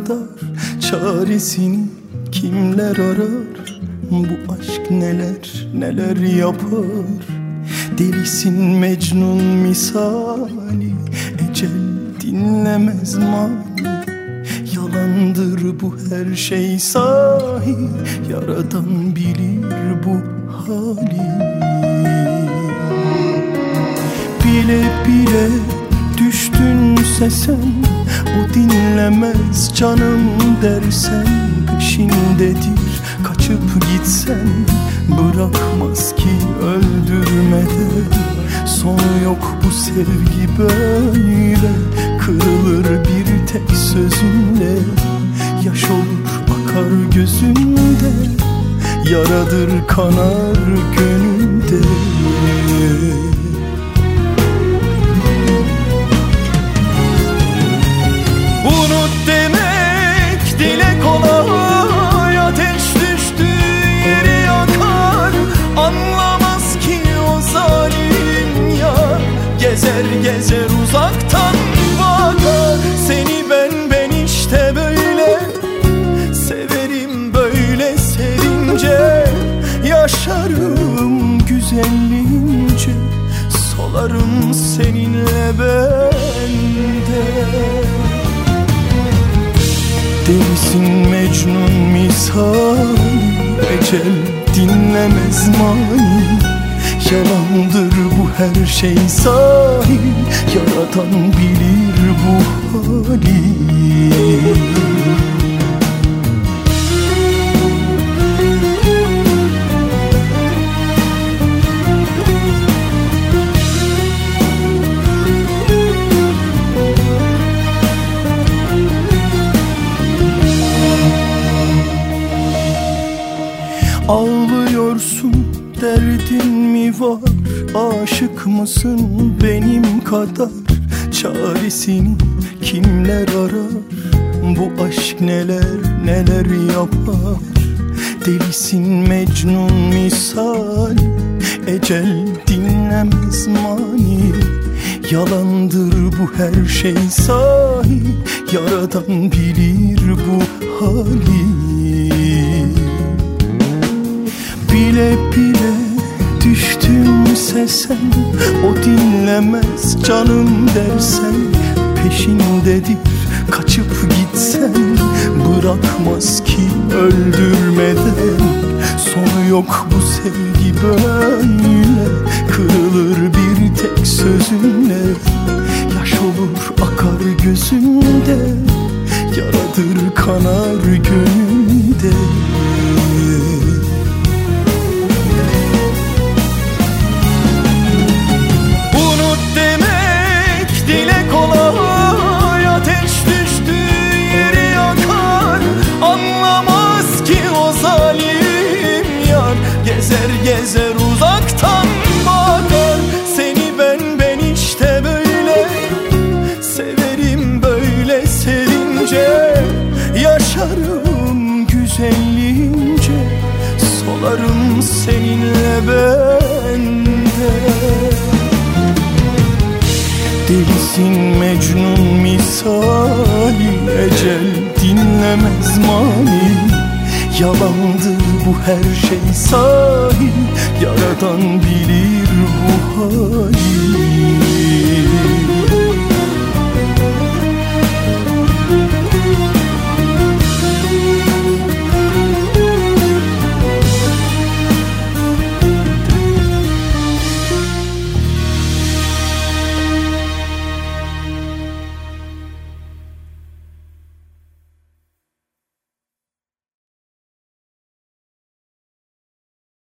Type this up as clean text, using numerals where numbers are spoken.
kadar çaresini kimler arar? Bu aşk neler neler yapar? Delisin Mecnun misali, ecel dinlemez mani. Yalandır bu her şey sahi, Yaradan bilir bu hali. Bile bile düştünse sen, o dinlemez canım dersen. Peşindedir kaçıp gitsen, bırakmaz ki öldürmeden. Sonu yok bu sevgi böyle, kırılır bir tek sözünle. Yaş olur akar gözünde, yaradır kanar gönülde. Unut demek dile kolay, ateş düştüğü yeri yakar. Anlamaz ki o zalim yar, gezer gezer uzaktan bakar. Seni ben işte böyle severim, böyle sevince yaşarım güzelliğince. Solarım seninle bende. Delisin Mecnun misali, ecel dinlemez mani. Yalandır bu her şey sahi, Yaradan bilir bu hali. Ağlıyorsun, derdin mi var? Aşık mısın benim kadar? Çaresini kimler arar? Bu aşk neler neler yapar? Delisin Mecnun misal, ecel dinlemez mani. Yalandır bu her şey sahi, Yaradan bilir bu hali. Bile bile düştümse sen, o dinlemez canım dersen. Peşindedir kaçıp gitsen, bırakmaz ki öldürmeden. Sonu yok bu sevgi böyle, kırılır bir tek sözünle. Yaş olur akar gözünde, yaradır kanar gönülde. Gezer gezer uzaktan bakar. Seni ben işte böyle severim, böyle sevince yaşarım güzelliğince. Solarım seninle bende. Delisin Mecnun misali, ecel dinlemez mani. Yalandır bu her şey sahi, Yaradan bilir bu hali.